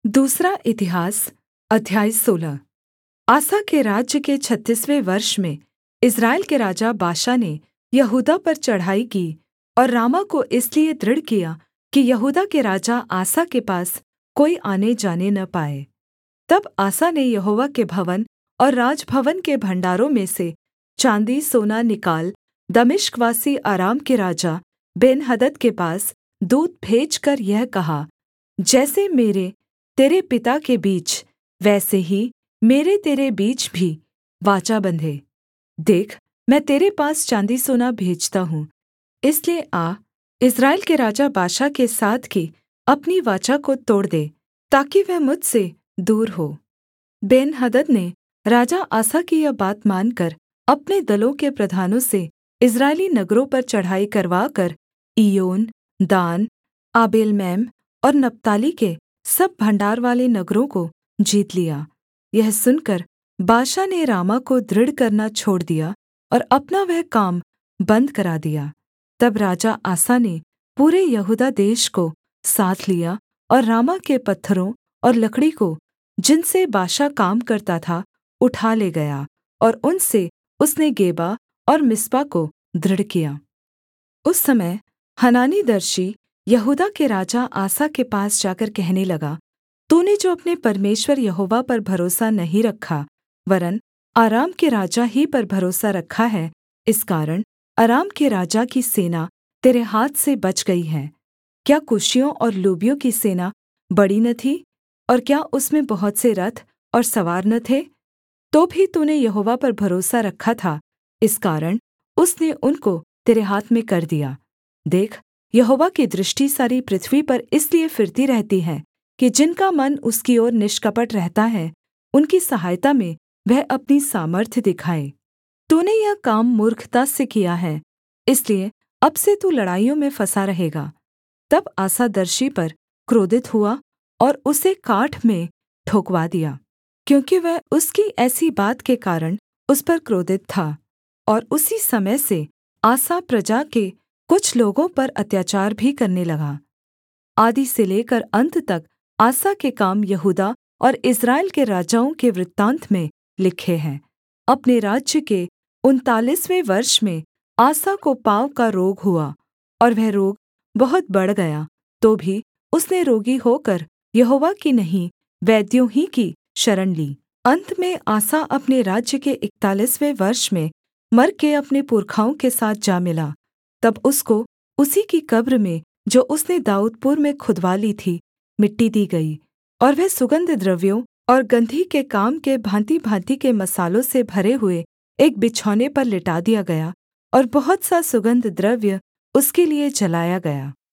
दूसरा इतिहास अध्याय 16। आसा के राज्य के 36वें वर्ष में इस्राएल के राजा बाशा ने यहूदा पर चढ़ाई की और रामाह को इसलिए दृढ़ किया कि यहूदा के राजा आसा के पास कोई आने-जाने न पाए। तब आसा ने यहोवा के भवन और राजभवन के भण्डारों में से चाँदी सोना निकाल दमिश्कवासी अराम के राजा बेन्हदद के पास दूत भेजकर यह कहा, जैसे मेरे तेरे पिता के बीच वैसे ही मेरे तेरे बीच भी वाचा बंधे। देख, मैं तेरे पास चाँदी सोना भेजता हूँ, इसलिए आ, इस्राएल के राजा बाशा के साथ की अपनी वाचा को तोड़ दे, ताकि वह मुझसे दूर हो। बेन्हदद ने राजा आसा की यह बात मानकर अपने दलों के प्रधानों से इस्राएली नगरों पर चढ़ाई करवाकर इय्योन, दान, आबेलमैम और नप्ताली के सब भण्डारवाले नगरों को जीत लिया। यह सुनकर बाशा ने रामाह को दृढ़ करना छोड़ दिया और अपना वह काम बन्द करा दिया। तब राजा आसा ने पूरे यहूदा देश को साथ लिया और रामाह के पत्थरों और लकड़ी को, जिनसे बाशा काम करता था, उठा ले गया और उनसे उसने गेबा और मिस्पा को दृढ़ किया। उस समय हनानी दर्शी यहूदा के राजा आसा के पास जाकर कहने लगा, तूने जो अपने परमेश्वर यहोवा पर भरोसा नहीं रखा, वरन् अराम के राजा ही पर भरोसा रखा है, इस कारण अराम के राजा की सेना तेरे हाथ से बच गई है। क्या कूशियों और लूबियों की सेना बड़ी न थी? और क्या उसमें बहुत से रथ और सवार न थे? तो भी तूने यहोवा पर भरोसा रखा था, इस कारण उसने उनको तेरे हाथ में कर दिया। देख, यहोवा की दृष्टि सारी पृथ्वी पर इसलिए फिरती रहती है कि जिनका मन उसकी ओर निष्कपट रहता है, उनकी सहायता में वह अपनी सामर्थ्य दिखाए। तूने यह काम मूर्खता से किया है, इसलिए अब से तू लड़ाइयों में फँसा रहेगा। तब आसा दर्शी पर क्रोधित हुआ और उसे काठ में ठोंकवा दिया, क्योंकि वह उसकी ऐसी बात के कारण उस पर क्रोधित था। और उसी समय से आसा प्रजा के कुछ लोगों पर अत्याचार भी करने लगा। आदि से लेकर अंत तक आसा के काम यहूदा और इस्राएल के राजाओं के वृत्तान्त में लिखे हैं। अपने राज्य के 39वें वर्ष में आसा को पाँव का रोग हुआ और वह रोग बहुत बढ़ गया, तो भी उसने रोगी होकर यहोवा की नहीं, वैद्यों ही की शरण ली। अन्त में आसा अपने राज्य के 41वें वर्ष में मर के अपने पुरखाओं के साथ जा मिला। तब उसको उसी की कब्र में, जो उसने दाऊदपुर में खुदवा ली थी, मिट्टी दी गई और वह सुगन्ध द्रव्यों और गंधी के काम के भाँति-भाँति के मसालों से भरे हुए एक बिछौने पर लिटा दिया गया और बहुत सा सुगन्ध द्रव्य उसके लिये जलाया गया।